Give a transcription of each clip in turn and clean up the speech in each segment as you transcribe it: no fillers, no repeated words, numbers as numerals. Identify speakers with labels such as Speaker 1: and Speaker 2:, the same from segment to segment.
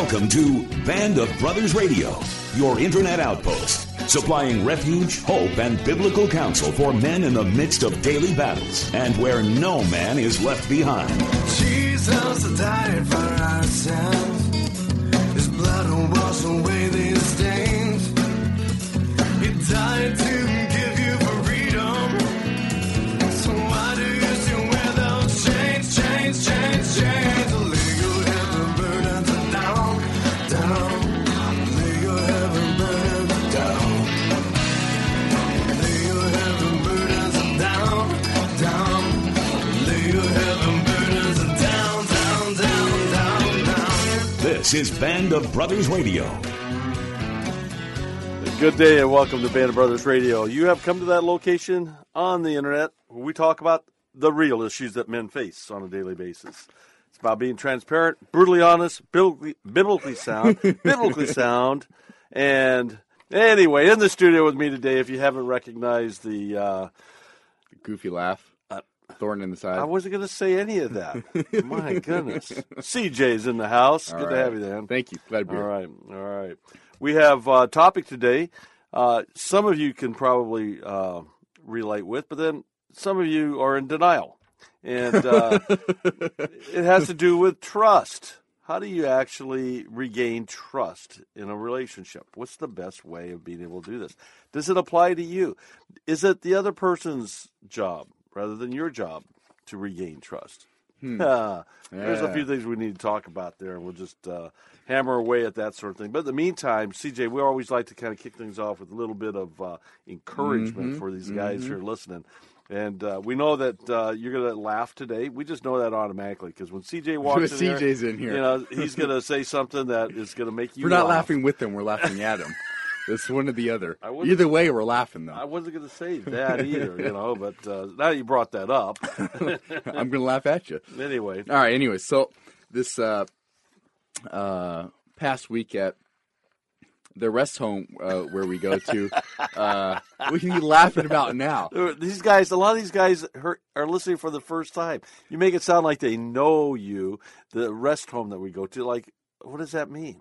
Speaker 1: Welcome to Band of Brothers Radio, your internet outpost, supplying refuge, hope, and biblical counsel for men in the midst of daily battles, and where no man is left behind.
Speaker 2: Jesus died for our sins. His blood will wash away these stains. He died to give you freedom. So why do you still wear those chains, chains, chains, chains? Lay your heavy burdens down, down. Lay your heavy burdens down. Lay your heavy burdens down, down. Lay your heavy burdens down, down, down, down, down.
Speaker 1: This is Band of Brothers Radio.
Speaker 3: Good day and welcome to Band of Brothers Radio. You have come to that location on the internet where we talk about the real issues that men face on a daily basis. It's about being transparent, brutally honest, biblically sound, and anyway, in the studio with me today, if you haven't recognized the
Speaker 4: goofy laugh, thorn in the side.
Speaker 3: I wasn't going to say any of that. My goodness. CJ's in the house. Good to have you, Dan.
Speaker 4: Thank you. Glad to be here.
Speaker 3: All right. We have a topic today. Some of you can probably relate with, but then some of you are in denial. And it has to do with trust. How do you actually regain trust in a relationship? What's the best way of being able to do this? Does it apply to you? Is it the other person's job rather than your job to regain trust? There's a few things we need to talk about there, and we'll just hammer away at that sort of thing. But in the meantime, CJ, we always like to kind of kick things off with a little bit of encouragement for these guys who are listening. And we know that you're going to laugh today. We just know that automatically because when CJ walks in
Speaker 4: CJ's in here,
Speaker 3: you know, he's going to say something that is going to make you
Speaker 4: We're not
Speaker 3: laugh.
Speaker 4: laughing with him. We're laughing at him. It's one or the other. Either way, we're laughing, though.
Speaker 3: I wasn't going to say that either, you know, but now you brought that up.
Speaker 4: I'm going to laugh at you.
Speaker 3: Anyway.
Speaker 4: All right, anyway, so this past week at the rest home where we go to, what are you laughing about now?
Speaker 3: These guys, a lot of these guys are listening for the first time. You make it sound like they know you, the rest home that we go to. Like, what does that mean?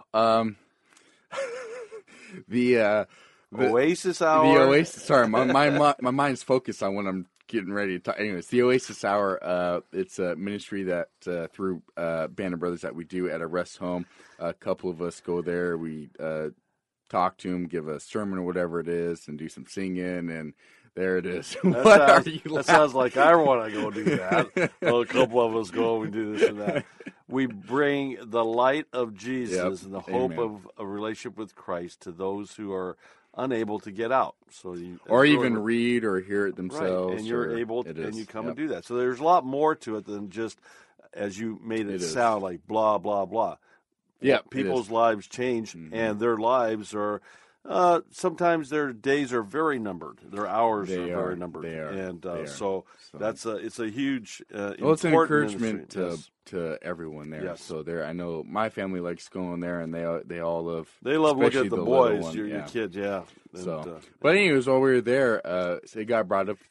Speaker 4: The
Speaker 3: Oasis Hour.
Speaker 4: The Oasis. Sorry, my mind's focused on when I'm getting ready to talk. Anyways, the Oasis Hour. It's a ministry that through Band of Brothers that we do at a rest home. A couple of us go there. We talk to them, give a sermon or whatever it is, and do some singing. And there it is.
Speaker 3: That sounds like I want to go do that. Well, a couple of us go and do this and that. We bring the light of Jesus and the hope of a relationship with Christ to those who are unable to get out. So
Speaker 4: or even read or hear it themselves.
Speaker 3: Right. And you're able to, and you come and do that. So there's a lot more to it than just, as you made it sound like blah, blah, blah.
Speaker 4: Yeah,
Speaker 3: people's lives change, and their lives are sometimes their days are very numbered. Their hours are very numbered.
Speaker 4: They are.
Speaker 3: And so that's it's a huge
Speaker 4: it's an encouragement to everyone there.
Speaker 3: Yes.
Speaker 4: So there, I know my family likes going there, and they all love.
Speaker 3: They love looking at the boys, your kids, And,
Speaker 4: but anyways, while we were there, it got brought up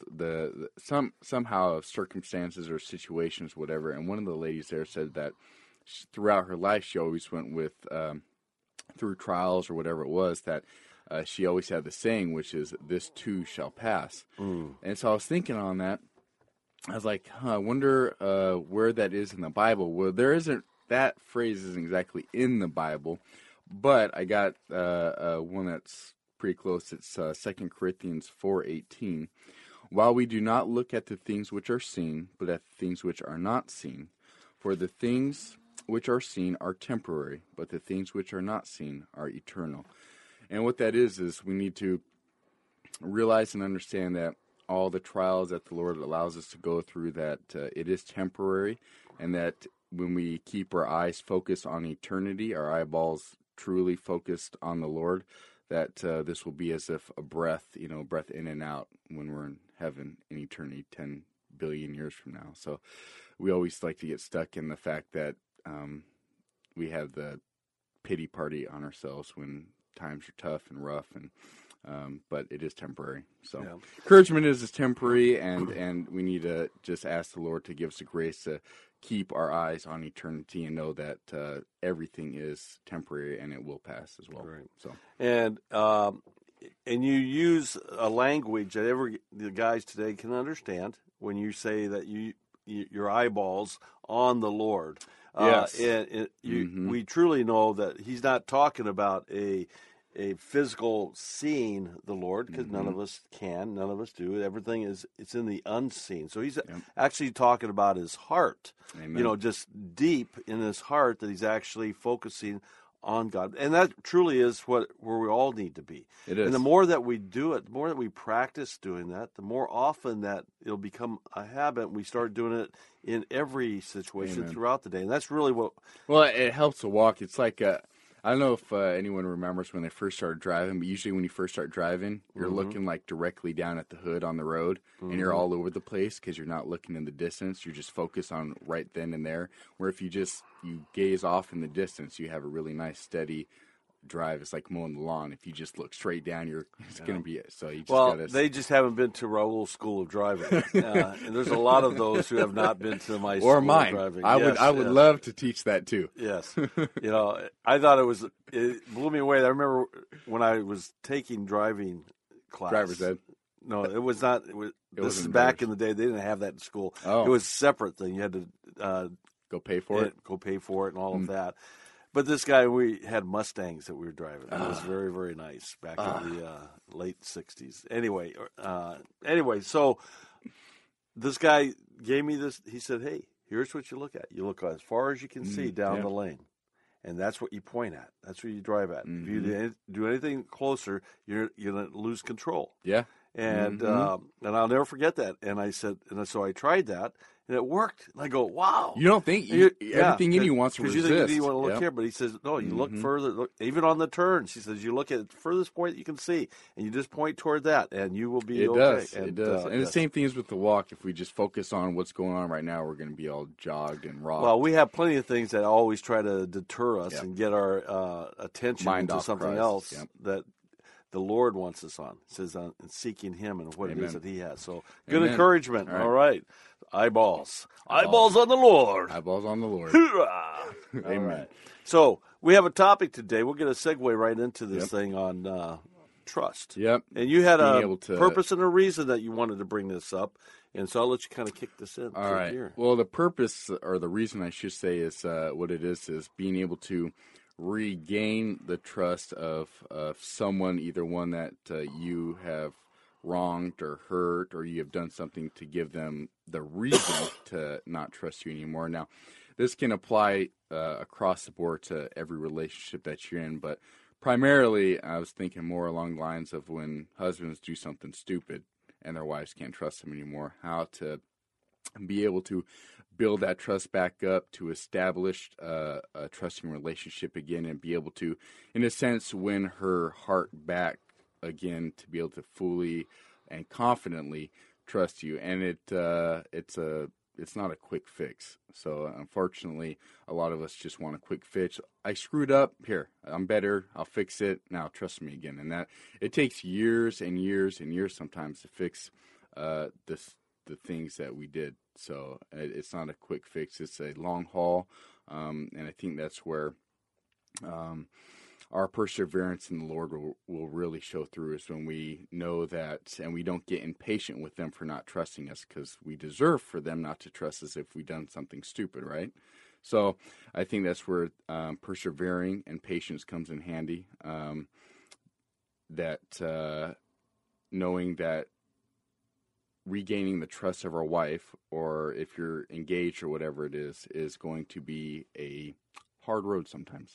Speaker 4: somehow circumstances or situations, whatever. And one of the ladies there said that throughout her life, she always went with through trials or whatever it was that she always had the saying, which is "This too shall pass." And so I was thinking on that. I was like, I wonder where that is in the Bible. Well, that phrase isn't exactly in the Bible, but I got one that's pretty close. It's 2 Corinthians 4:18. While we do not look at the things which are seen, but at the things which are not seen. For the things which are seen are temporary, but the things which are not seen are eternal. And what that is we need to realize and understand that all the trials that the Lord allows us to go through, that it is temporary, and that when we keep our eyes focused on eternity, our eyeballs truly focused on the Lord, that this will be as if a breath in and out when we're in heaven in eternity, 10 billion years from now. So we always like to get stuck in the fact that we have the pity party on ourselves when times are tough and rough, and But it is temporary. So
Speaker 3: Yeah.
Speaker 4: encouragement is temporary, and we need to just ask the Lord to give us the grace to keep our eyes on eternity and know that everything is temporary and it will pass as well.
Speaker 3: Right.
Speaker 4: So
Speaker 3: And you use a language that the guys today can understand when you say that your eyeballs on the Lord.
Speaker 4: Yes.
Speaker 3: We truly know that he's not talking about a physical seeing the Lord, because none of us can, none of us do. Everything it's in the unseen. So he's actually talking about his heart.
Speaker 4: Amen.
Speaker 3: Just deep in his heart, that he's actually focusing on God. And that truly is where we all need to be.
Speaker 4: It is.
Speaker 3: And the more that we do it, the more that we practice doing that, the more often that it'll become a habit. We start doing it in every situation throughout the day. And that's really what...
Speaker 4: Well, it helps to walk. It's like, I don't know if anyone remembers when they first started driving, but usually when you first start driving, you're looking like directly down at the hood on the road, and you're all over the place because you're not looking in the distance. You're just focused on right then and there. Where if you gaze off in the distance, you have a really nice steady drive. It's like mowing the lawn. If you just look straight down, it's going to be it. So you just gotta...
Speaker 3: they just haven't been to Raul's school of driving, and there's a lot of those who have not been to my school
Speaker 4: or mine.
Speaker 3: of driving.
Speaker 4: I would love to teach that too.
Speaker 3: Yes, I thought it blew me away. I remember when I was taking driving class.
Speaker 4: Driver's ed.
Speaker 3: No, it was not. This is back in the day. They didn't have that in school.
Speaker 4: Oh.
Speaker 3: It was a separate thing. You had to
Speaker 4: go pay for it.
Speaker 3: Go pay for it, and all of that. But this guy, we had Mustangs that we were driving. It was very, very nice back in the late 60s. Anyway, so this guy gave me this. He said, hey, here's what you look at. You look as far as you can see down the lane, and that's what you point at. That's what you drive at. If you do anything closer, you're going to lose control.
Speaker 4: Yeah.
Speaker 3: And and I'll never forget that. And I said, and so I tried that, and it worked. And I go, wow.
Speaker 4: You don't think everything in you wants to resist.
Speaker 3: Because you want to look here, but he says, no, you look further. Look, even on the turns, he says, you look at the furthest point you can see, and you just point toward that, and you will be okay.
Speaker 4: It does. And the same thing is with the walk. If we just focus on what's going on right now, we're going to be all jogged and rocked.
Speaker 3: Well, we have plenty of things that always try to deter us and get our attention into something else that the Lord wants us on. It says on seeking Him and what it is that He has. So good encouragement. All right. Eyeballs on the Lord.
Speaker 4: Eyeballs on the Lord.
Speaker 3: Amen. Right. So we have a topic today. We're going to segue right into this thing on trust.
Speaker 4: Yep.
Speaker 3: And you had a purpose and a reason that you wanted to bring this up. And so I'll let you kind of kick this in.
Speaker 4: All right.
Speaker 3: Here.
Speaker 4: Well, the purpose, or the reason I should say, is what it is being able to regain the trust of someone, either one that you have wronged or hurt, or you have done something to give them the reason to not trust you anymore. Now, this can apply across the board to every relationship that you're in, but primarily I was thinking more along the lines of when husbands do something stupid and their wives can't trust them anymore, how to be able to build that trust back up, to establish a trusting relationship again, and be able to, in a sense, win her heart back again, to be able to fully and confidently trust you. And it's not a quick fix. So unfortunately, a lot of us just want a quick fix. I screwed up. Here, I'm better. I'll fix it. Now trust me again. And that it takes years and years and years sometimes to fix the things that we did. So it's not a quick fix. It's a long haul. And I think that's where our perseverance in the Lord will really show through, is when we know that, and we don't get impatient with them for not trusting us, because we deserve for them not to trust us if we've done something stupid, right? So I think that's where persevering and patience comes in handy, that knowing that regaining the trust of our wife, or if you're engaged or whatever it is going to be a hard road sometimes.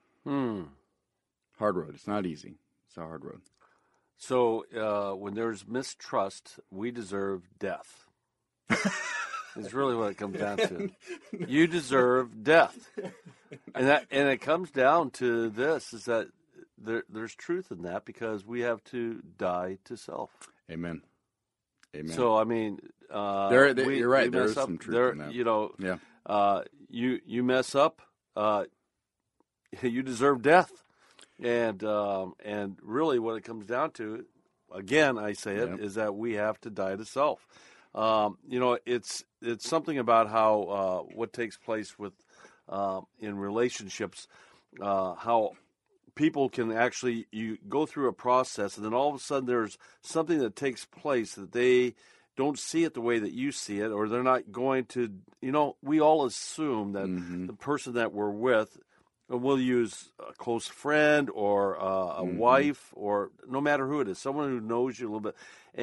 Speaker 4: Hard road. It's not easy. It's a hard road.
Speaker 3: So when there's mistrust, we deserve death. It's really what it comes down to. You deserve death. And it comes down to this, is that there's truth in that, because we have to die to self.
Speaker 4: Amen. Amen.
Speaker 3: So, I mean,
Speaker 4: you're right. There is some truth in that.
Speaker 3: You know, you mess up, you deserve death. And really what it comes down to, again, I say it, is that we have to die to self. It's something about how what takes place with in relationships, how people can actually, you go through a process, and then all of a sudden there's something that takes place that they don't see it the way that you see it, or they're not going to, we all assume that the person that we're with, we'll use a close friend or a wife, or no matter who it is, someone who knows you a little bit,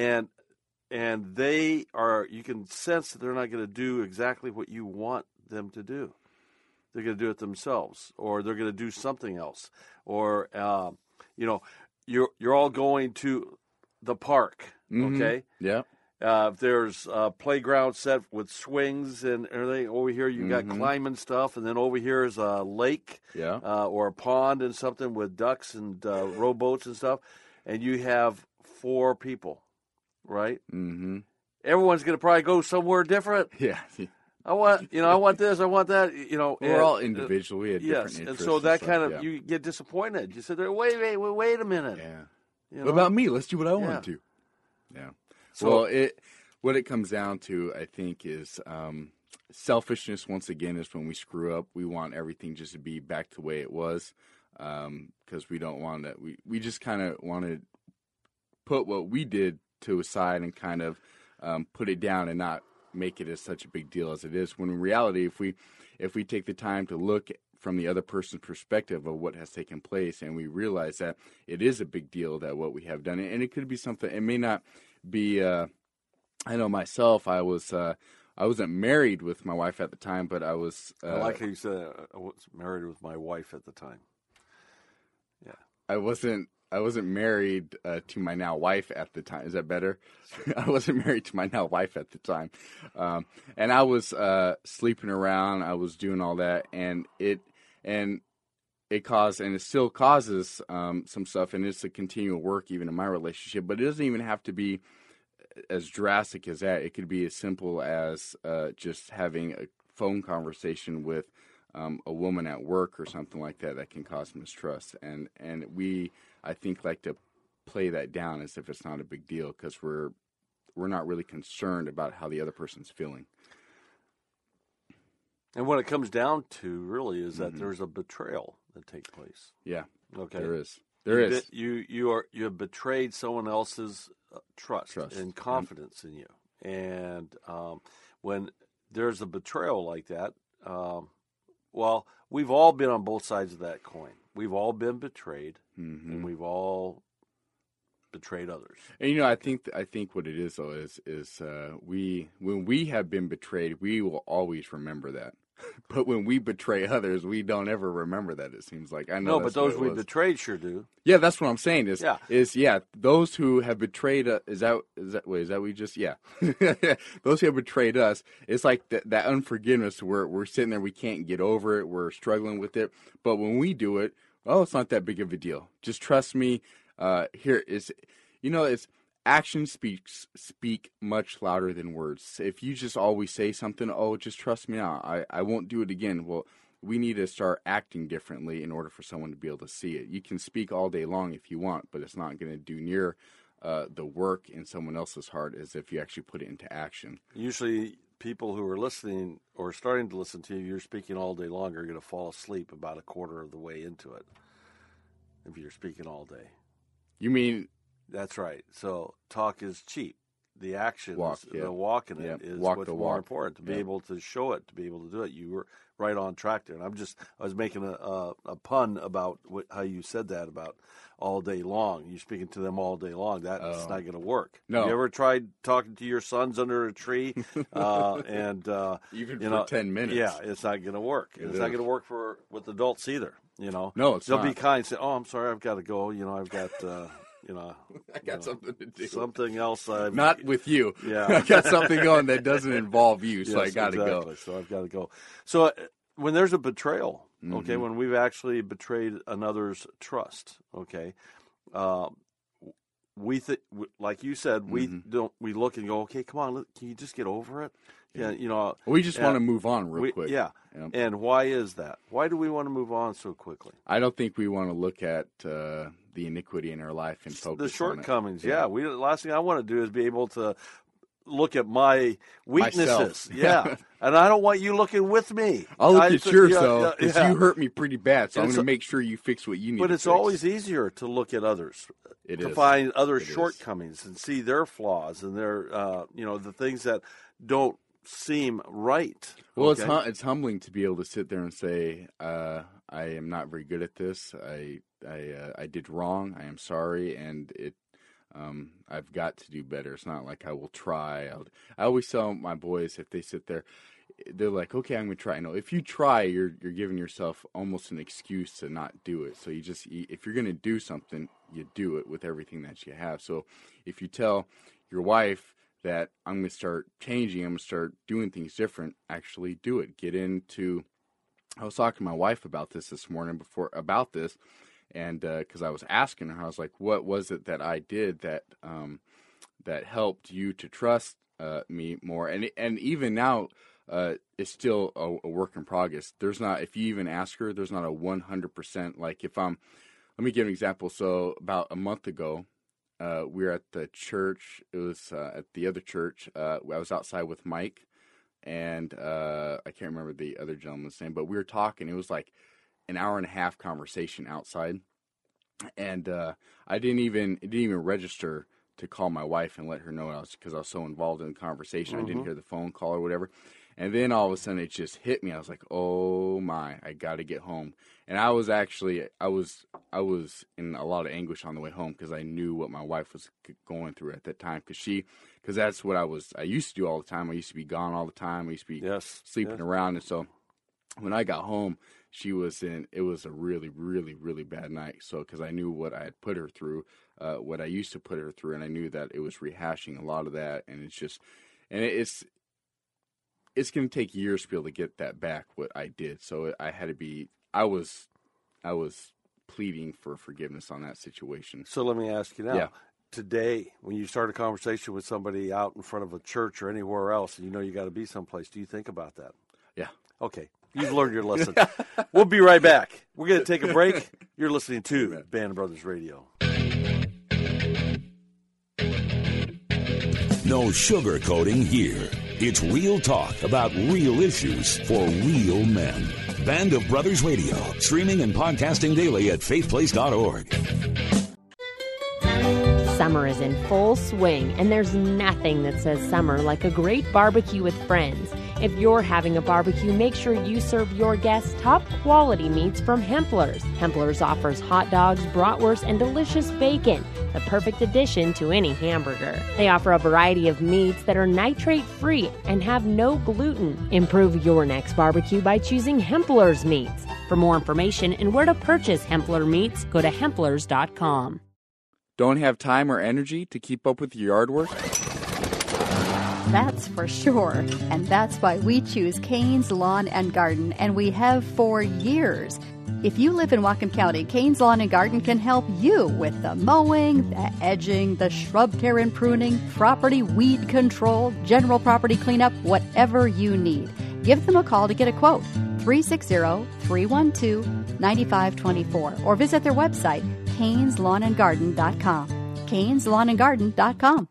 Speaker 3: and they are, you can sense that they're not going to do exactly what you want them to do. They're going to do it themselves, or they're going to do something else, or you're all going to the park, okay?
Speaker 4: Yeah.
Speaker 3: If there's a playground set with swings and everything, over here you got climbing stuff, and then over here is a lake, or a pond and something with ducks and rowboats and stuff, and you have 4 people, right? Mm-hmm. Everyone's going to probably go somewhere different.
Speaker 4: Yeah.
Speaker 3: I want this, I want that,
Speaker 4: We're all individual. We have different interests.
Speaker 3: And so that
Speaker 4: stuff,
Speaker 3: kind of, you get disappointed. You sit there, wait a minute.
Speaker 4: Yeah. What about me? Let's do what I want to. Yeah. So, what it comes down to, I think, is selfishness. Once again, is when we screw up, we want everything just to be back to the way it was, because we don't want to. We just kind of want to put what we did to aside and kind of put it down and not make it as such a big deal as it is. When in reality, if we take the time to look from the other person's perspective of what has taken place, and we realize that it is a big deal that what we have done, and it could be something. It may not be. I know myself. I wasn't married with my wife at the time, but I was.
Speaker 3: I like how you said I was married with my wife at the time. Yeah,
Speaker 4: I wasn't married to my now wife at the time. Is that better? Sure. I wasn't married to my now wife at the time, and I was sleeping around. I was doing all that, and it caused, and it still causes some stuff, and it's a continual work even in my relationship. But it doesn't even have to be as drastic as that. It could be as simple as just having a phone conversation with a woman at work or something like that can cause mistrust. And we, I think, like to play that down as if it's not a big deal, because we're not really concerned about how the other person's feeling.
Speaker 3: And what it comes down to really is that there's a betrayal that takes place.
Speaker 4: Yeah.
Speaker 3: Okay.
Speaker 4: There is. There is.
Speaker 3: You have betrayed someone else's trust and confidence in you, and when there's a betrayal like that, well, we've all been on both sides of that coin. We've all been betrayed, and we've all betrayed others.
Speaker 4: And I think what it is though is when we have been betrayed, we will always remember that. But when we betray others, we don't ever remember that. It seems like I know.
Speaker 3: No, but those we betrayed sure do.
Speaker 4: Yeah, that's what I'm saying. Is those who have betrayed us. Is that we just those who have betrayed us. It's like that unforgiveness where we're sitting there, we can't get over it. We're struggling with it. But when we do it, it's not that big of a deal. Just trust me. It's actions speak much louder than words. If you just always say something, just trust me now, I won't do it again. Well, we need to start acting differently in order for someone to be able to see it. You can speak all day long if you want, but it's not going to do near the work in someone else's heart as if you actually put it into action.
Speaker 3: Usually people who are listening or starting to listen to you, you're speaking all day long, are going to fall asleep about a quarter of the way into it if you're speaking all day.
Speaker 4: You mean...
Speaker 3: That's right. So talk is cheap. The action, the walk in it is
Speaker 4: what's
Speaker 3: more important. To be able to show it, to be able to do it. You were right on track there. And I was making a pun about how you said that about all day long. You're speaking to them all day long. That's not going to work.
Speaker 4: No.
Speaker 3: Have you ever tried talking to your sons under a tree? And
Speaker 4: even for 10 minutes.
Speaker 3: Yeah, it's not going to work. It's not going to work with adults either.
Speaker 4: No, it's
Speaker 3: They'll
Speaker 4: not.
Speaker 3: be kind. Say, I'm sorry, I've got to go. I've got.
Speaker 4: I got something to do.
Speaker 3: Something else.
Speaker 4: Not with you.
Speaker 3: Yeah.
Speaker 4: I got something going that doesn't involve you, so I got to go.
Speaker 3: So I've got to go. So when there's a betrayal, okay, when we've actually betrayed another's trust, okay, like you said, we look and go, okay, come on, can you just get over it? Yeah,
Speaker 4: we just want to move on real quick.
Speaker 3: Yeah. And why is that? Why do we want to move on so quickly?
Speaker 4: I don't think we want to look at the iniquity in our life and focus
Speaker 3: the shortcomings.
Speaker 4: on it.
Speaker 3: Yeah. The last thing I want to do is be able to look at my weaknesses.
Speaker 4: Myself.
Speaker 3: Yeah. And I don't want you looking with me.
Speaker 4: I'll look at yours, though, because you hurt me pretty bad, so I'm going to make sure you fix what you need to fix.
Speaker 3: But it's always easier to look at others, find other shortcomings and see their flaws and their, the things that don't seem right.
Speaker 4: Well, it's humbling to be able to sit there and say, I am not very good at this. I did wrong. I am sorry, and I've got to do better. It's not like I will try. I always tell my boys, if they sit there, they're like, okay, I'm going to try. No, if you try, you're giving yourself almost an excuse to not do it. So if you're going to do something, you do it with everything that you have. So if you tell your wife that I'm going to start changing, I'm going to start doing things different, actually do it. I was talking to my wife about this morning and because I was asking her, I was like, what was it that I did that helped you to trust me more? And even now, it's still a work in progress. If you even ask her, there's not a 100%, like let me give an example. So about a month ago, we were at the church. It was at the other church. I was outside with Mike, and I can't remember the other gentleman's name, but we were talking. It was like an hour and a half conversation outside, and it didn't even register to call my wife and let her know because I was so involved in the conversation. I didn't hear the phone call or whatever. And then all of a sudden it just hit me. I was like, oh my, I got to get home. And I was in a lot of anguish on the way home because I knew what my wife was going through at that time. Because that's what I used to do all the time. I used to be gone all the time. I used to be sleeping around. And so when I got home, it was a really, really, really bad night. So, because I knew what I had put her through, what I used to put her through, and I knew that it was rehashing a lot of that. And it's going to take years to be able to get that back, what I did. So I was pleading for forgiveness on that situation.
Speaker 3: So let me ask you now, today, when you start a conversation with somebody out in front of a church or anywhere else, and you got to be someplace, do you think about that?
Speaker 4: Yeah.
Speaker 3: Okay. You've learned your lesson. We'll be right back. We're going to take a break. You're listening to Band of Brothers Radio.
Speaker 1: No sugarcoating here. It's real talk about real issues for real men. Band of Brothers Radio, streaming and podcasting daily at faithplace.org.
Speaker 5: Summer is in full swing, and there's nothing that says summer like a great barbecue with friends. If you're having a barbecue, make sure you serve your guests top quality meats from Hempler's. Hempler's offers hot dogs, bratwurst, and delicious bacon, the perfect addition to any hamburger. They offer a variety of meats that are nitrate-free and have no gluten. Improve your next barbecue by choosing Hempler's meats. For more information and where to purchase Hempler meats, go to hemplers.com.
Speaker 4: Don't have time or energy to keep up with your yard work?
Speaker 6: That's for sure. And that's why we choose Kane's Lawn and Garden, and we have for years. If you live in Whatcom County, Kane's Lawn and Garden can help you with the mowing, the edging, the shrub care and pruning, property weed control, general property cleanup, whatever you need. Give them a call to get a quote, 360-312-9524, or visit their website, Cane'sLawnandGarden.com. Cane'sLawnandGarden.com.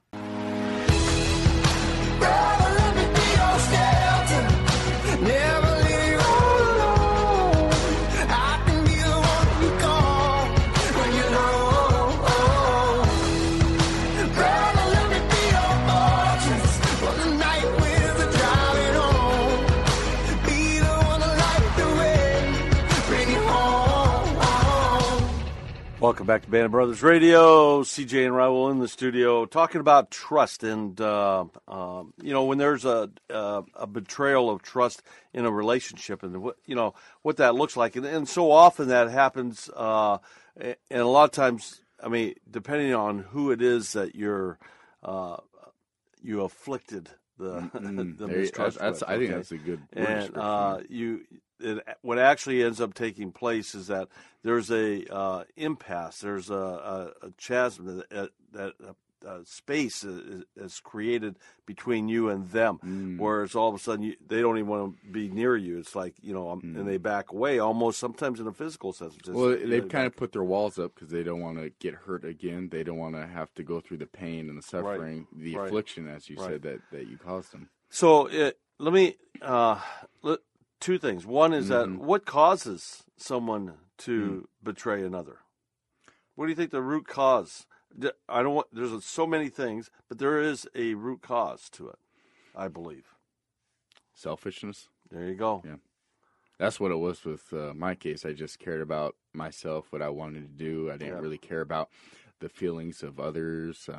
Speaker 3: Welcome back to Band of Brothers Radio. CJ and Raul in the studio talking about trust. And, when there's a betrayal of trust in a relationship and, what that looks like. And so often that happens, and a lot of times, depending on who it is that you afflicted the the
Speaker 4: There-
Speaker 3: mistrust
Speaker 4: that's-
Speaker 3: with.
Speaker 4: I think
Speaker 3: okay?
Speaker 4: that's a good word
Speaker 3: And
Speaker 4: description.
Speaker 3: what actually ends up taking place is that there's a impasse. There's a chasm that space is created between you and them, whereas all of a sudden they don't even want to be near you. It's like, and they back away, almost sometimes in a physical sense. Just,
Speaker 4: Well, they've kind of put their walls up because they don't want to get hurt again. They don't want to have to go through the pain and the suffering, the
Speaker 3: Right.
Speaker 4: affliction, as you
Speaker 3: Right.
Speaker 4: said, that you caused them.
Speaker 3: So let me two things. One is that what causes someone to betray another? What do you think the root cause? I don't want. There's so many things, but there is a root cause to it, I believe.
Speaker 4: Selfishness.
Speaker 3: There you go.
Speaker 4: Yeah. That's what it was with my case. I just cared about myself, what I wanted to do. I didn't really care about the feelings of others,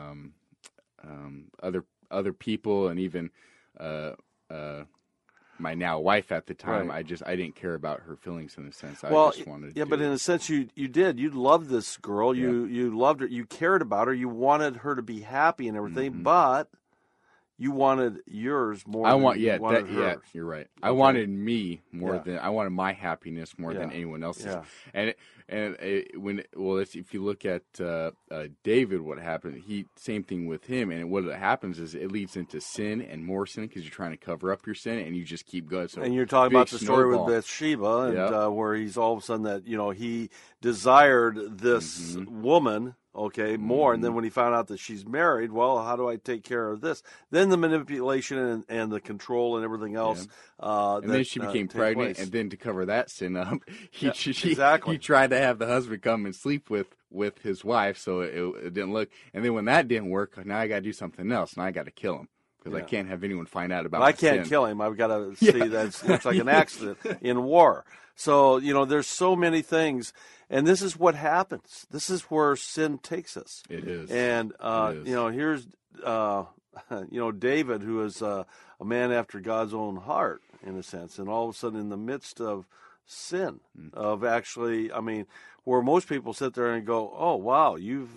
Speaker 4: other people, and even my now wife at the time.
Speaker 3: Right.
Speaker 4: I didn't care about her feelings in a sense.
Speaker 3: Well,
Speaker 4: I just wanted
Speaker 3: yeah,
Speaker 4: to.
Speaker 3: but in a sense, you did. You loved this girl. You loved her. You cared about her. You wanted her to be happy and everything, but you wanted yours more.
Speaker 4: I
Speaker 3: than
Speaker 4: want
Speaker 3: you wanted
Speaker 4: yeah,
Speaker 3: hers.
Speaker 4: you're right. I wanted me more
Speaker 3: Yeah.
Speaker 4: than I wanted my happiness more than
Speaker 3: Yeah.
Speaker 4: anyone else's.
Speaker 3: Yeah.
Speaker 4: If you look at David, what happened? Same thing with him. And what happens is it leads into sin and more sin because you're trying to cover up your sin and you just keep going. So
Speaker 3: And you're talking
Speaker 4: big
Speaker 3: about the story
Speaker 4: snowball.
Speaker 3: with Bathsheba, and
Speaker 4: Yep.
Speaker 3: where he's all of a sudden that he desired this woman, more, and then when he found out that she's married, well, how do I take care of this? Then the manipulation and the control and everything else.
Speaker 4: And then she became pregnant, and then to cover that sin up, he
Speaker 3: exactly.
Speaker 4: tried to have the husband come and sleep with his wife, so it didn't look. And then when that didn't work, now I got to do something else. Now I got to kill him because I can't have anyone find out about.
Speaker 3: But I
Speaker 4: my
Speaker 3: can't
Speaker 4: sin.
Speaker 3: kill him. I've got to see that it looks like an accident in war. So there's so many things, and this is what happens. This is where sin takes us.
Speaker 4: It is,
Speaker 3: and
Speaker 4: It is.
Speaker 3: here's David, who is a man after God's own heart, in a sense, and all of a sudden, in the midst of sin, of actually, where most people sit there and go, "Oh, wow,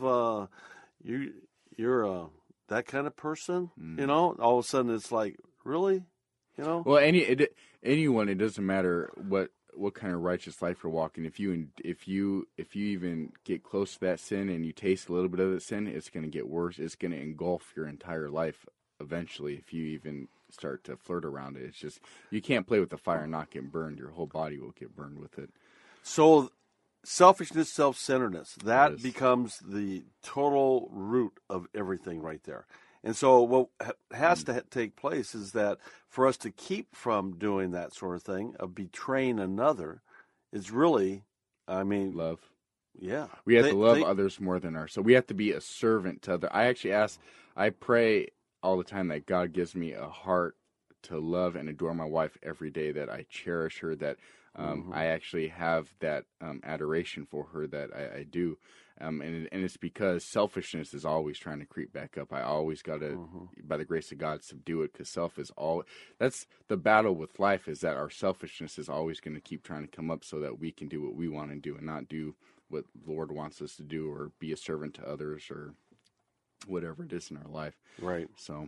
Speaker 3: you're that kind of person," All of a sudden, it's like, really,
Speaker 4: Well, anyone, it doesn't matter what kind of righteous life you're walking. If you even get close to that sin and you taste a little bit of that sin, it's going to get worse. It's going to engulf your entire life eventually. If you even start to flirt around it, it's just you can't play with the fire and not get burned. Your whole body will get burned with it.
Speaker 3: So, selfishness, self-centeredness, that
Speaker 4: Yes.
Speaker 3: becomes the total root of everything right there. And so what has to take place is that for us to keep from doing that sort of thing, of betraying another, is really,
Speaker 4: Love.
Speaker 3: yeah.
Speaker 4: We have to love others more than ourselves. We have to be a servant to others. I pray all the time that God gives me a heart to love and adore my wife every day, that I cherish her, that I actually have that adoration for her, that I do. And it's because selfishness is always trying to creep back up. I always got to, by the grace of God, subdue it, because that's the battle with life, is that our selfishness is always going to keep trying to come up so that we can do what we want to do and not do what the Lord wants us to do, or be a servant to others, or whatever it is in our life.
Speaker 3: Right.
Speaker 4: So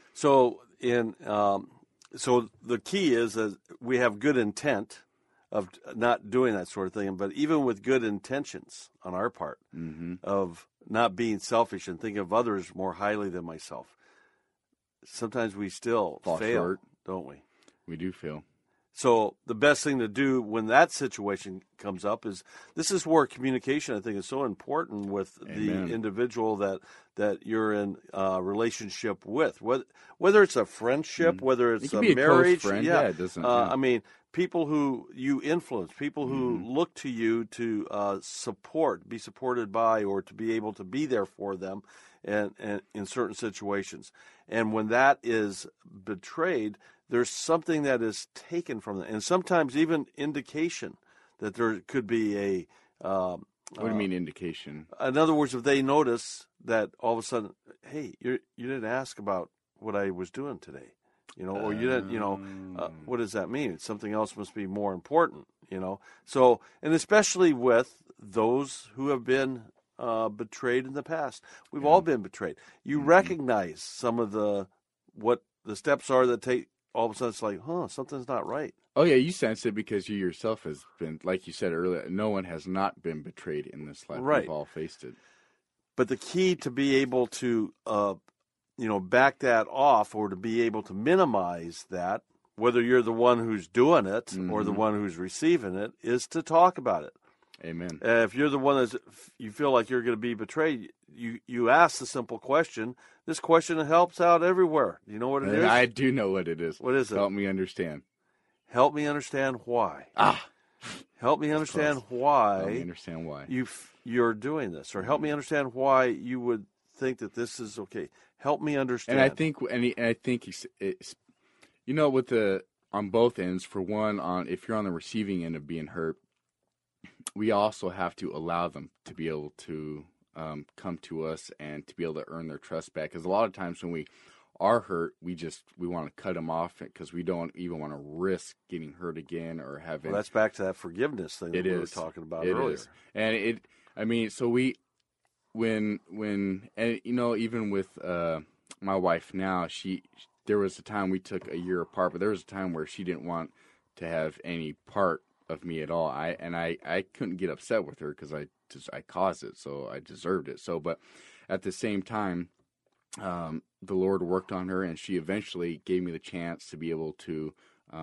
Speaker 3: So the key is that we have good intent of not doing that sort of thing, but even with good intentions on our part of not being selfish and thinking of others more highly than myself, sometimes we still
Speaker 4: Fall
Speaker 3: fail,
Speaker 4: short.
Speaker 3: don't we?
Speaker 4: we do feel.
Speaker 3: So the best thing to do when that situation comes up is, this is where communication, I think, is so important with
Speaker 4: Amen.
Speaker 3: the individual that you're in a relationship with, whether it's a friendship, whether it's
Speaker 4: It can
Speaker 3: a
Speaker 4: be a close
Speaker 3: marriage.
Speaker 4: friend. Yeah, it doesn't.
Speaker 3: People who you influence, people who look to you to be supported by, or to be able to be there for them, and in certain situations. And when that is betrayed, there's something that is taken from them, and sometimes even indication that there could be a.
Speaker 4: What do you mean indication?
Speaker 3: In other words, if they notice that all of a sudden, hey, you didn't ask about what I was doing today, or you didn't, what does that mean? Something else must be more important, So, and especially with those who have been betrayed in the past, we've all been betrayed. You recognize some of what the steps are that take all of a sudden it's like, something's not right.
Speaker 4: Oh, yeah, you sense it because you yourself has been, like you said earlier, no one has not been betrayed in this life.
Speaker 3: Right.
Speaker 4: We've all faced it.
Speaker 3: But the key to be able to, back that off or to be able to minimize that, whether you're the one who's doing it or the one who's receiving it, is to talk about it.
Speaker 4: Amen.
Speaker 3: If you're the one that you feel like you're going to be betrayed, you ask the simple question. This question helps out everywhere. You know what it is?
Speaker 4: I do know what it is.
Speaker 3: What is it?
Speaker 4: Help me understand.
Speaker 3: Help me understand why. Help me understand why.
Speaker 4: Help me understand why.
Speaker 3: You're doing this, or help me understand why you would think that this is okay. Help me understand.
Speaker 4: And I think it's with on both ends. For one, if you're on the receiving end of being hurt, we also have to allow them to be able to come to us and to be able to earn their trust back. Because a lot of times when we are hurt, we want to cut them off because we don't even want to risk getting hurt again or having.
Speaker 3: Well, that's back to that forgiveness thing that we were talking about earlier.
Speaker 4: Is. And even with my wife now, there was a time we took a year apart, but there was a time where she didn't want to have any part of me at all. I couldn't get upset with her because I caused it, so I deserved it. So, but at the same time, the Lord worked on her, and she eventually gave me the chance to be able to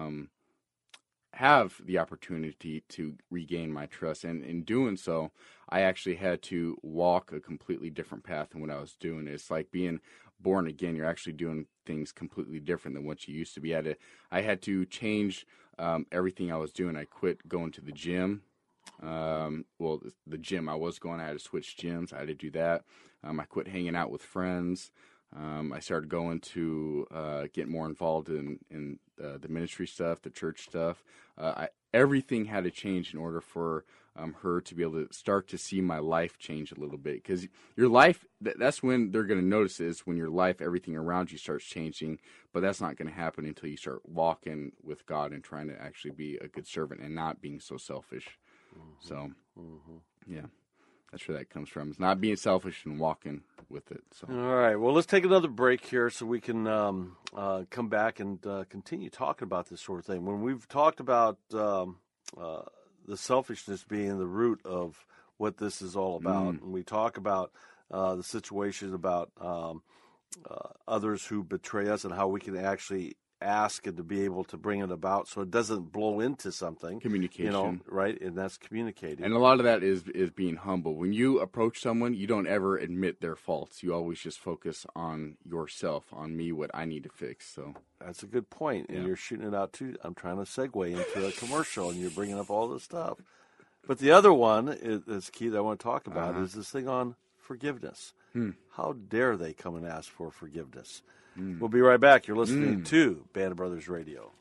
Speaker 4: have the opportunity to regain my trust. And in doing so, I actually had to walk a completely different path than what I was doing. It's like being born again. You're actually doing things completely different than what you used to be. I had to change everything I was doing. I quit going to the gym. The gym I was going, I had to switch gyms. I had to do that. I quit hanging out with friends. I started going to get more involved in the ministry stuff, the church stuff. Everything had to change in order for her to be able to start to see my life change a little bit. Because your life, that's when they're going to notice is when your life, everything around you starts changing. But that's not going to happen until you start walking with God and trying to actually be a good servant and not being so selfish. So, yeah. That's where that comes from. It's not being selfish and walking with it. So.
Speaker 3: All right. Well, let's take another break here so we can come back and continue talking about this sort of thing. When we've talked about the selfishness being the root of what this is all about, and we talk about the situation about others who betray us and how we can actually ask and to be able to bring it about so it doesn't blow into something.
Speaker 4: Communication.
Speaker 3: Right? And that's communicating.
Speaker 4: And a lot of that is being humble. When you approach someone, you don't ever admit their faults. You always just focus on yourself, on me, what I need to fix. So
Speaker 3: that's a good point. And you're shooting it out too. I'm trying to segue into a commercial and you're bringing up all this stuff. But the other one is key that I want to talk about is this thing on forgiveness. How dare they come and ask for forgiveness? We'll be right back. You're listening to Band of Brothers Radio.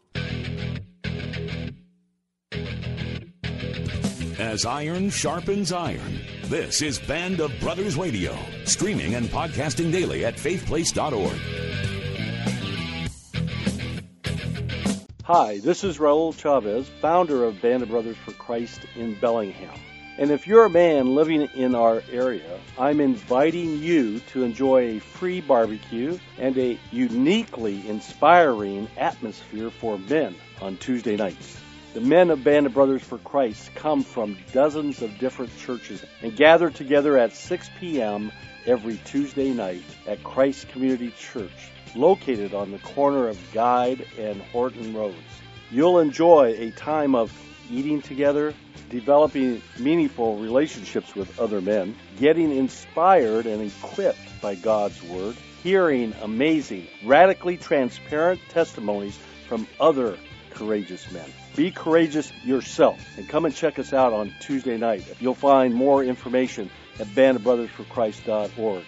Speaker 1: As iron sharpens iron, this is Band of Brothers Radio, streaming and podcasting daily at faithplace.org.
Speaker 7: Hi, this is Raul Chavez, founder of Band of Brothers for Christ in Bellingham. And if you're a man living in our area, I'm inviting you to enjoy a free barbecue and a uniquely inspiring atmosphere for men on Tuesday nights. The men of Band of Brothers for Christ come from dozens of different churches and gather together at 6 p.m. every Tuesday night at Christ Community Church, located on the corner of Guide and Horton Roads. You'll enjoy a time of eating together, developing meaningful relationships with other men, getting inspired and equipped by God's Word, hearing amazing, radically transparent testimonies from other courageous men. Be courageous yourself and come and check us out on Tuesday night. You'll find more information at bandofbrothersforchrist.org.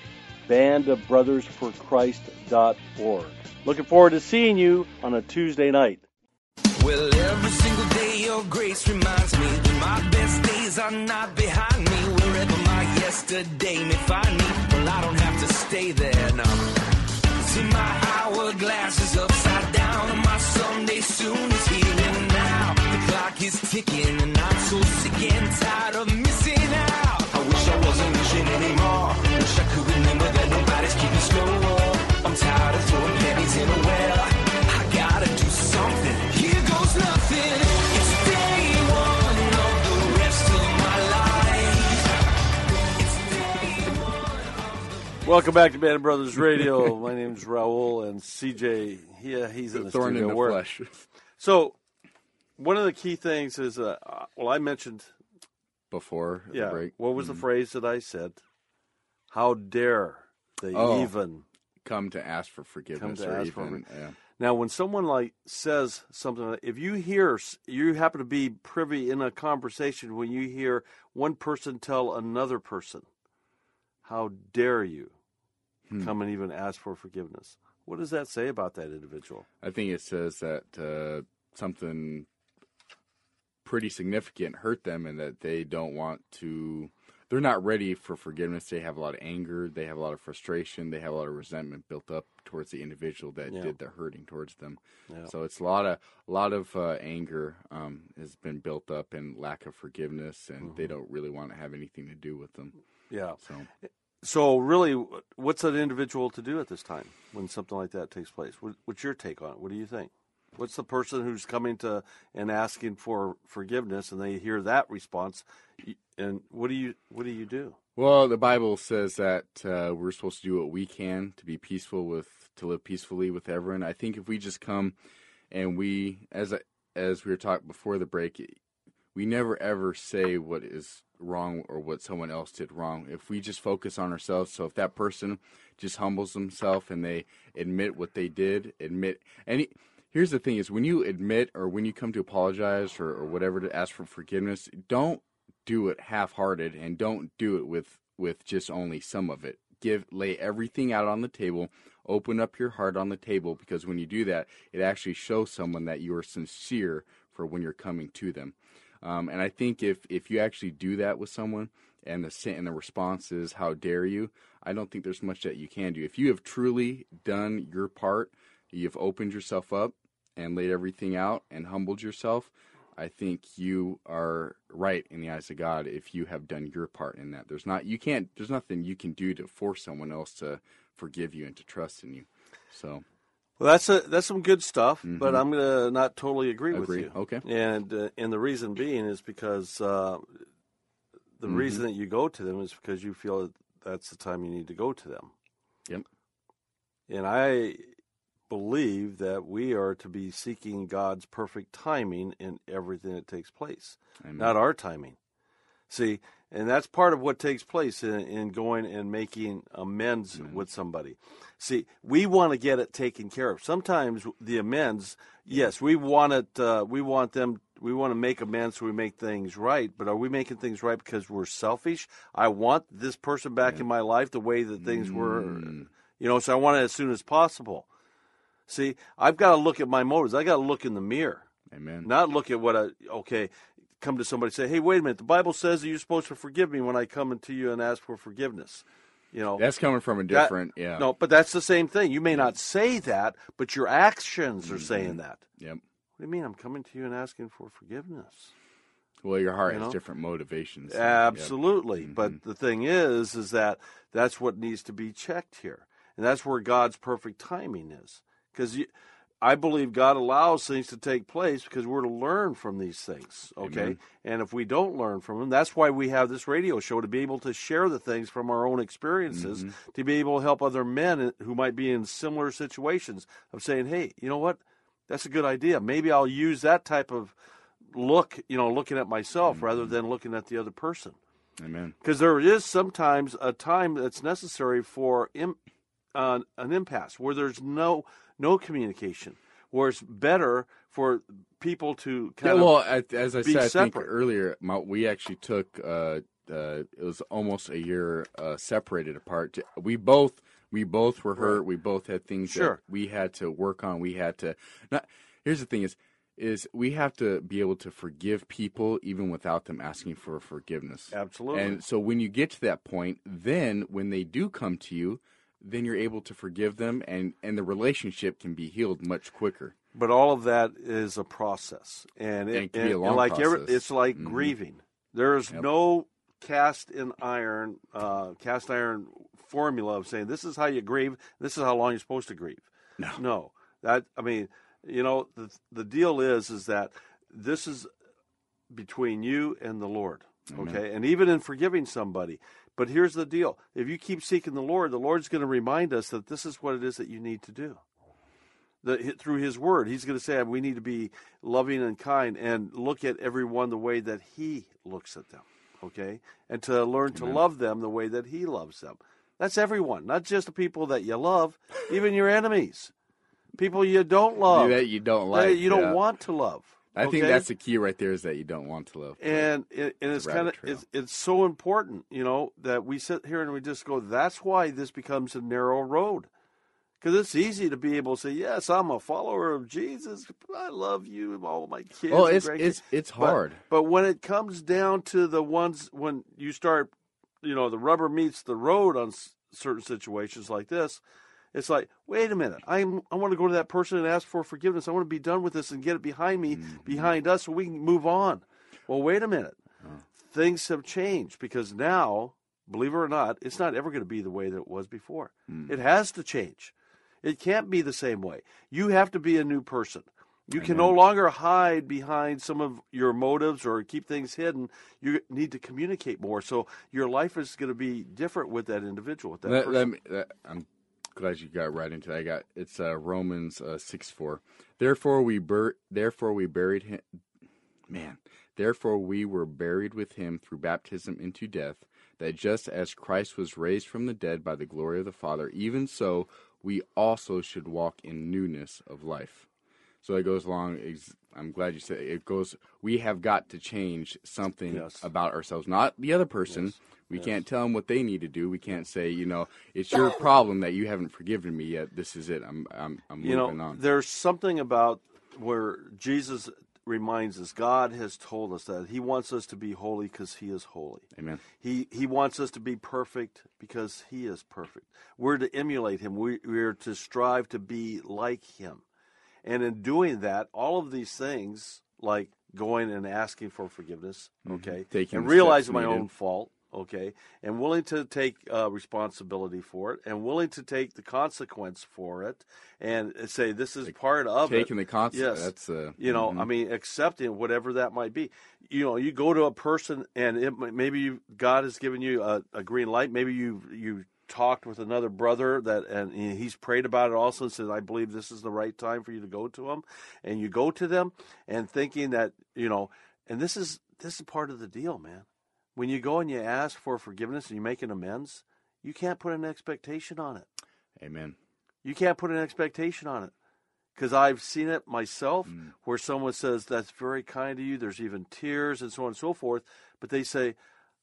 Speaker 7: bandofbrothersforchrist.org. Looking forward to seeing you on a Tuesday night.
Speaker 2: Well, every single day your grace reminds me that my best days are not behind me. Wherever my yesterday may find me, well, I don't have to stay there, no. See, my hourglass is upside down and my someday soon is here and now. The clock is ticking and I'm so sick and tired of missing out. I wish I wasn't wishing anymore. Wish I could remember that nobody's keeping score. I'm tired of throwing pennies in a well.
Speaker 3: Welcome back to Band of Brothers Radio. My name's Raul, and CJ, he's in the
Speaker 4: Thorn
Speaker 3: studio.
Speaker 4: in the flesh.
Speaker 3: So, one of the key things is, I mentioned
Speaker 4: Before the break.
Speaker 3: What was the phrase that I said? How dare they even
Speaker 4: come to ask for forgiveness?
Speaker 3: Now, when someone says something, if you happen to be privy in a conversation when you hear one person tell another person, how dare you come and even ask for forgiveness? What does that say about that individual?
Speaker 4: I think it says that something pretty significant hurt them and that they don't want to, they're not ready for forgiveness. They have a lot of anger. They have a lot of frustration. They have a lot of resentment built up towards the individual that did the hurting towards them. Yeah. So it's a lot of anger has been built up and lack of forgiveness, and they don't really want to have anything to do with them. Yeah.
Speaker 3: So really, what's an individual to do at this time when something like that takes place? What's your take on it? What do you think? What's the person who's coming to and asking for forgiveness, and they hear that response, and what do you do?
Speaker 4: Well, the Bible says that we're supposed to do what we can to be peaceful to live peacefully with everyone. I think if we just come and we, as we were talking before the break, we never ever say what is wrong or what someone else did wrong. If we just focus on ourselves, so if that person just humbles themselves and they admit what they did, here's the thing is when you admit or when you come to apologize or whatever to ask for forgiveness, don't do it half-hearted and don't do it with just only some of it. Lay everything out on the table, open up your heart on the table, because when you do that, it actually shows someone that you are sincere for when you're coming to them. And I think if you actually do that with someone and the response is, how dare you, I don't think there's much that you can do. If you have truly done your part, you've opened yourself up and laid everything out and humbled yourself, I think you are right in the eyes of God if you have done your part in that. There's nothing you can do to force someone else to forgive you and to trust in you. So,
Speaker 3: well, that's some good stuff, but I'm going to not totally agree with you.
Speaker 4: Okay.
Speaker 3: And the reason being is because the reason that you go to them is because you feel that that's the time you need to go to them.
Speaker 4: Yep.
Speaker 3: And I believe that we are to be seeking God's perfect timing in everything that takes place, not our timing. See, and that's part of what takes place in going and making amends with somebody. See, we want to get it taken care of. Sometimes the amends, yes, we want it. We want to make amends so we make things right. But are we making things right because we're selfish? I want this person back in my life the way that things were, so I want it as soon as possible. See, I've got to look at my motives. I got to look in the mirror.
Speaker 4: Amen.
Speaker 3: Not look at come to somebody and say, hey, wait a minute, the Bible says that you're supposed to forgive me when I come into you and ask for forgiveness.
Speaker 4: That's coming from a different,
Speaker 3: No, but that's the same thing. You may not say that, but your actions are saying that.
Speaker 4: Yep.
Speaker 3: What do you mean? I'm coming to you and asking for forgiveness.
Speaker 4: Well, your heart has different motivations.
Speaker 3: Absolutely. Yep. But the thing is that that's what needs to be checked here. And that's where God's perfect timing is. Because I believe God allows things to take place because we're to learn from these things, okay?
Speaker 4: Amen.
Speaker 3: And if we don't learn from them, that's why we have this radio show, to be able to share the things from our own experiences, to be able to help other men who might be in similar situations of saying, hey, you know what? That's a good idea. Maybe I'll use that type of looking at myself rather than looking at the other person.
Speaker 4: Amen.
Speaker 3: Because there is sometimes a time that's necessary for an impasse where there's no communication, where it's better for people to
Speaker 4: as I said, I think earlier, we actually took it was almost a year separated apart. We both were hurt. We both had things that we had to work on. We had to. Here's the thing: is we have to be able to forgive people even without them asking for forgiveness.
Speaker 3: Absolutely.
Speaker 4: And so when you get to that point, then when they do come to you, then you're able to forgive them, and the relationship can be healed much quicker.
Speaker 3: But all of that is a process, and it can be a long process. It's like grieving. There's no cast iron formula of saying this is how you grieve, this is how long you're supposed to grieve. No. The deal is that this is between you and the Lord. Okay, and even in forgiving somebody, But here's the deal. If you keep seeking the Lord's going to remind us that this is what it is that you need to do. Through his word, he's going to say we need to be loving and kind and look at everyone the way that he looks at them, okay? And to learn to love them the way that he loves them. That's everyone, not just the people that you love, even your enemies. People you don't love.
Speaker 4: That you don't like.
Speaker 3: That you don't want to love.
Speaker 4: I think that's the key right there, is that you don't want to love.
Speaker 3: And it's kind of it's so important, that we sit here and we just go, that's why this becomes a narrow road. Because it's easy to be able to say, yes, I'm a follower of Jesus. I love you, all my kids.
Speaker 4: Well, it's hard.
Speaker 3: But when it comes down to the ones, when you start, the rubber meets the road on certain situations like this, it's like, wait a minute, I want to go to that person and ask for forgiveness. I want to be done with this and get it behind me, behind us, so we can move on. Well, wait a minute. Things have changed, because now, believe it or not, it's not ever going to be the way that it was before. It has to change. It can't be the same way. You have to be a new person. You can no longer hide behind some of your motives or keep things hidden. You need to communicate more. So your life is going to be different with that individual. With that person.
Speaker 4: I'm glad you got right into that. It's Romans 6:4. Therefore we buried him. Therefore we were buried with him through baptism into death, that just as Christ was raised from the dead by the glory of the Father, even so we also should walk in newness of life. So it goes along. I'm glad you said it goes. We have got to change something about ourselves, not the other person. Yes. We can't tell them what they need to do. We can't say, it's your problem that you haven't forgiven me yet. This is it. I'm moving on.
Speaker 3: There's something about where Jesus reminds us, God has told us that he wants us to be holy because he is holy.
Speaker 4: Amen.
Speaker 3: He wants us to be perfect because he is perfect. We're to emulate him. We're to strive to be like him. And in doing that, all of these things, like going and asking for forgiveness, okay, and realizing my own fault, okay, and willing to take responsibility for it, and willing to take the consequence for it, and say this is part of
Speaker 4: taking the consequence.
Speaker 3: Yes, that's accepting whatever that might be. You go to a person, and maybe God has given you a green light. Maybe you talked with another brother and he's prayed about it also and said, I believe this is the right time for you to go to him, and you go to them and thinking that and this is part of the deal, man. When you go and you ask for forgiveness and you make an amends, you can't put an expectation on it.
Speaker 4: Amen.
Speaker 3: You can't put an expectation on it. Because I've seen it myself where someone says, that's very kind of you. There's even tears and so on and so forth. But they say,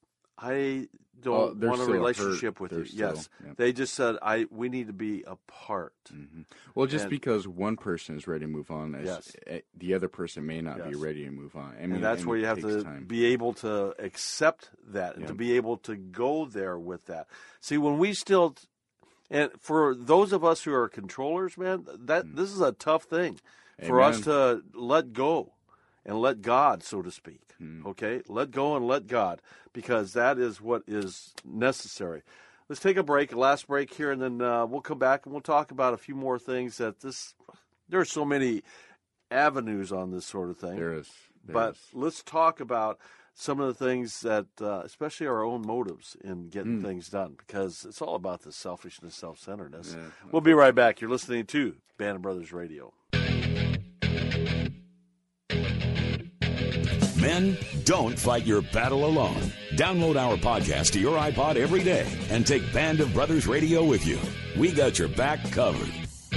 Speaker 3: I don't want a relationship with you. Yes. Yep. They just said, we need to be apart.
Speaker 4: Mm-hmm. Well, because one person is ready to move on, the other person may not be ready to move on.
Speaker 3: And that's where you have to be able to accept that and to be able to go there with that. See, when we still, and for those of us who are controllers, man, this is a tough thing for us to let go. And let God, so to speak, okay? Let go and let God, because that is what is necessary. Let's take a last break here, and then we'll come back and we'll talk about a few more things. There are so many avenues on this sort of thing.
Speaker 4: There is.
Speaker 3: Let's talk about some of the things that, especially our own motives in getting things done, because it's all about the selfishness, self-centeredness. Yeah. We'll be right back. You're listening to Band of Brothers Radio.
Speaker 1: Men, don't fight your battle alone. Download our podcast to your iPod every day and take Band of Brothers Radio with you. We got your back covered.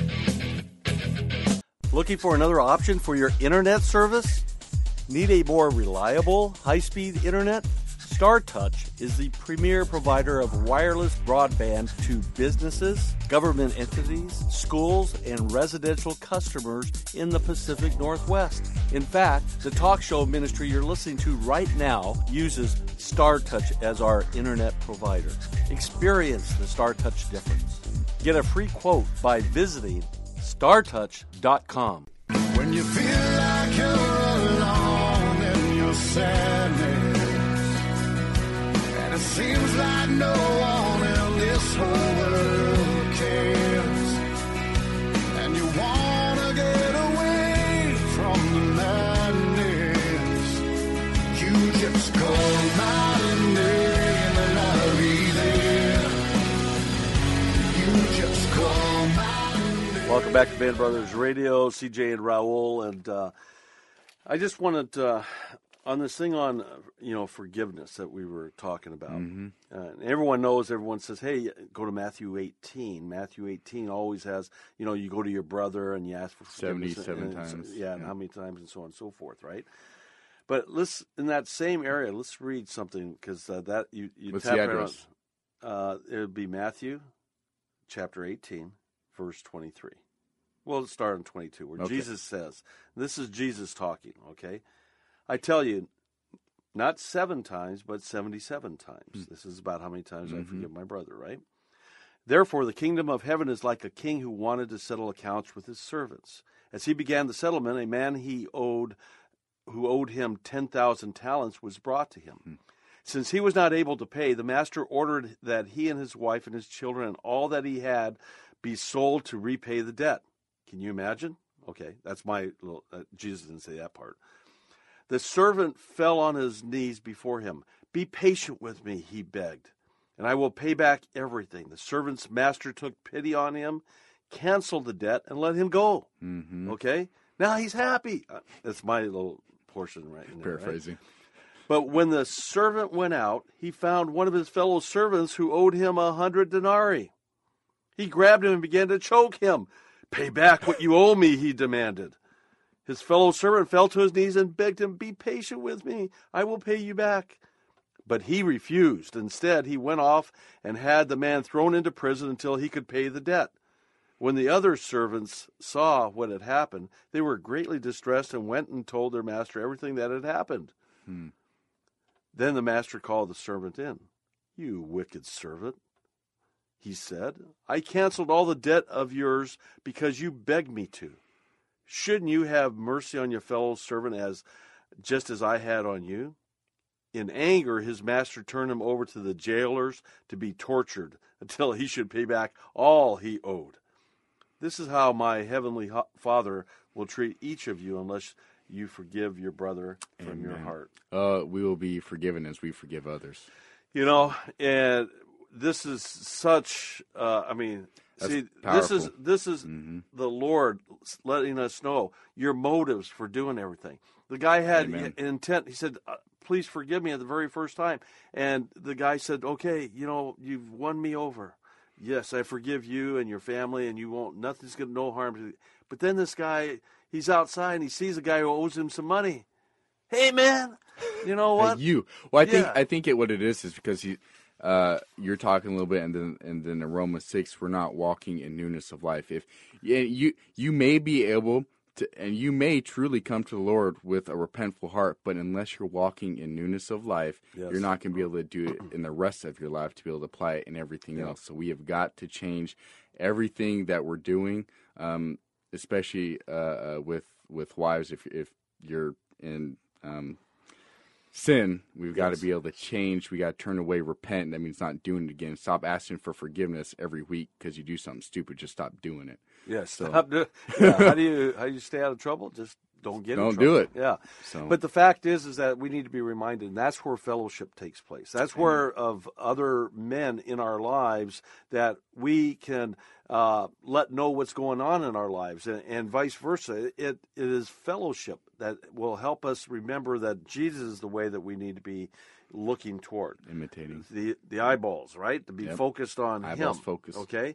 Speaker 3: Looking for another option for your internet service? Need a more reliable, high-speed internet? StarTouch is the premier provider of wireless broadband to businesses, government entities, schools, and residential customers in the Pacific Northwest. In fact, the talk show ministry you're listening to right now uses StarTouch as our internet provider. Experience the StarTouch difference. Get a free quote by visiting StarTouch.com.
Speaker 2: When you feel like you're alone in your sadness, it seems like no one in this whole world cares, and you wanna get away from the madness. You just call my name and I'll be
Speaker 3: Welcome back to Band Brothers Radio, CJ and Raul, and I just wanted on this thing on forgiveness that we were talking about. And everyone says, hey, go to Matthew 18. Matthew 18 always has, you go to your brother and you ask for forgiveness
Speaker 4: 77 times.
Speaker 3: And how many times and so on and so forth, right? But in that same area, let's read something because that you
Speaker 4: What's
Speaker 3: tap
Speaker 4: the
Speaker 3: right
Speaker 4: address?
Speaker 3: on. It would be Matthew chapter 18, verse 23. Well, let's start in 22, where Jesus says, this is Jesus talking, okay? I tell you, not 7 times, but 77 times. This is about how many times I forgive my brother, right? Therefore, the kingdom of heaven is like a king who wanted to settle accounts with his servants. As he began the settlement, a man who owed him 10,000 talents was brought to him. Since he was not able to pay, the master ordered that he and his wife and his children and all that he had be sold to repay the debt. Can you imagine? Okay, that's my little, Jesus didn't say that part. The servant fell on his knees before him. Be patient with me, he begged, and I will pay back everything. The servant's master took pity on him, canceled the debt, and let him go. Okay? Now he's happy. That's my little portion right in there.
Speaker 4: Paraphrasing.
Speaker 3: Right? But when the servant went out, he found one of his fellow servants who owed him 100 denarii. He grabbed him and began to choke him. Pay back what you owe me, he demanded. His fellow servant fell to his knees and begged him, be patient with me. I will pay you back. But he refused. Instead, he went off and had the man thrown into prison until he could pay the debt. When the other servants saw what had happened, they were greatly distressed and went and told their master everything that had happened. Then the master called the servant in. You wicked servant, he said, I canceled all the debt of yours because you begged me to. Shouldn't you have mercy on your fellow servant just as I had on you? In anger, his master turned him over to the jailers to be tortured until he should pay back all he owed. This is how my heavenly Father will treat each of you unless you forgive your brother from your heart.
Speaker 4: We will be forgiven as we forgive others.
Speaker 3: And this is such,
Speaker 4: That's
Speaker 3: this is the Lord letting us know your motives for doing everything. The guy had an intent. He said, please forgive me at the very first time. And the guy said, okay, you've won me over. Yes, I forgive you and your family, and nothing's going to, no harm to you. But then this guy, he's outside and he sees a guy who owes him some money. Hey, man, you know what?
Speaker 4: I think what it is because you're talking a little bit, and then in Romans 6, we're not walking in newness of life. If you may be able to, and you may truly come to the Lord with a repentful heart, but unless you're walking in newness of life, you're not going to be able to do it in the rest of your life to be able to apply it in everything else. So we have got to change everything that we're doing, especially with wives. If you're in sin, we've got to be able to change. We got to turn away, repent. That means not doing it again. Stop asking for forgiveness every week because you do something stupid. Just stop doing it.
Speaker 3: Yes. So. How do you stay out of trouble? Just don't get in trouble.
Speaker 4: Don't do it.
Speaker 3: Yeah.
Speaker 4: So.
Speaker 3: But the fact is that we need to be reminded, and that's where fellowship takes place. That's where of other men in our lives that we can let know what's going on in our lives, and vice versa. It is fellowship that will help us remember that Jesus is the way that we need to be looking toward.
Speaker 4: Imitating.
Speaker 3: The eyeballs, right? To be focused on
Speaker 4: eyeballs
Speaker 3: Him.
Speaker 4: Focus.
Speaker 3: Okay?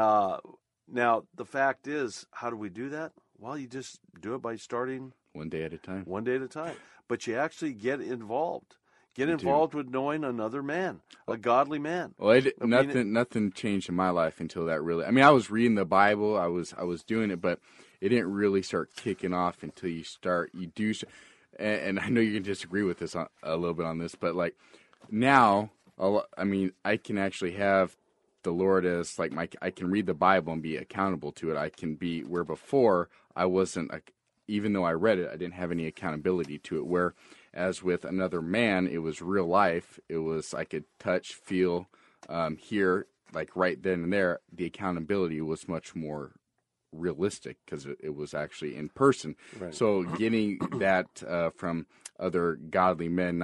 Speaker 3: Now, the fact is, how do we do that? Well, you just do it by starting
Speaker 4: one day at a time.
Speaker 3: One day at a time. But you actually get involved. Get involved with knowing another man, a godly man.
Speaker 4: Well, nothing changed in my life until that really. I mean, I was reading the Bible, I was doing it, but it didn't really start kicking off until you do. And I know you can disagree with this a little bit on this, but like now, I can actually have the Lord as like I can read the Bible and be accountable to it. I can be where before I wasn't. Even though I read it, I didn't have any accountability to it. Whereas with another man, it was real life. It was I could touch, feel, hear, like right then and there. The accountability was much more realistic because it was actually in person. Right. So getting that from other godly men, not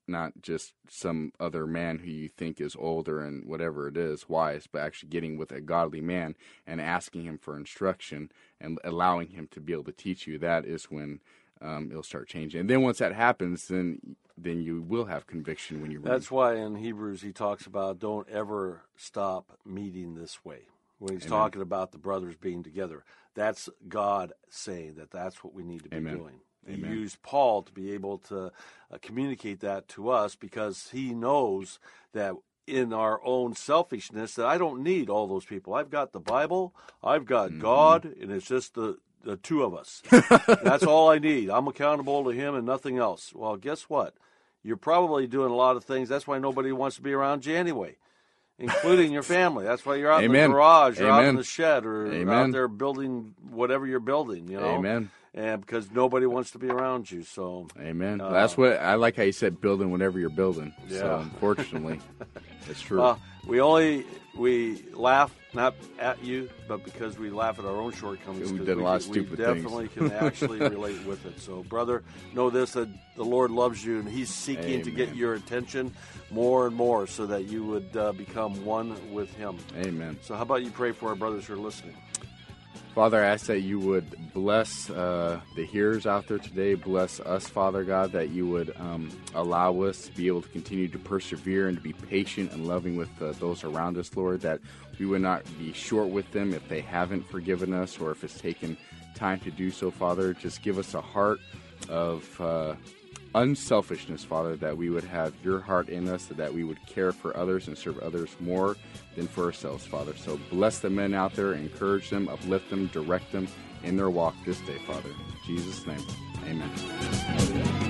Speaker 4: not just some other man who you think is older and whatever it is, wise, but actually getting with a godly man and asking him for instruction and allowing him to be able to teach you. That is when it'll start changing. And then once that happens, then you will have conviction when you read.
Speaker 3: That's why in Hebrews he talks about don't ever stop meeting this way. When he's talking about the brothers being together, that's God saying that that's what we need to be doing. He used Paul to be able to communicate that to us because he knows that in our own selfishness that I don't need all those people. I've got the Bible, I've got God, and it's just the two of us. That's all I need. I'm accountable to him and nothing else. Well, guess what? You're probably doing a lot of things. That's why nobody wants to be around you anyway, including your family. That's why you're out in the garage or out in the shed or out there building whatever you're building, you know.
Speaker 4: Amen.
Speaker 3: And because nobody wants to be around you, so.
Speaker 4: Amen. That's what I like how you said, building whatever you're building. Yeah. So unfortunately, it's true.
Speaker 3: We laugh not at you, but because we laugh at our own shortcomings.
Speaker 4: We did a lot of stupid things.
Speaker 3: We definitely can actually relate with it. So, brother, know this, that the Lord loves you, and he's seeking to get your attention more and more so that you would become one with him.
Speaker 4: Amen.
Speaker 3: So how about you pray for our brothers who are listening?
Speaker 4: Father, I ask that you would bless the hearers out there today. Bless us, Father God, that you would allow us to be able to continue to persevere and to be patient and loving with those around us, Lord, that we would not be short with them if they haven't forgiven us or if it's taken time to do so, Father. Just give us a heart of unselfishness, Father, that we would have your heart in us, that we would care for others and serve others more than for ourselves, Father. So bless the men out there, encourage them, uplift them, direct them in their walk this day, Father. In Jesus' name, amen.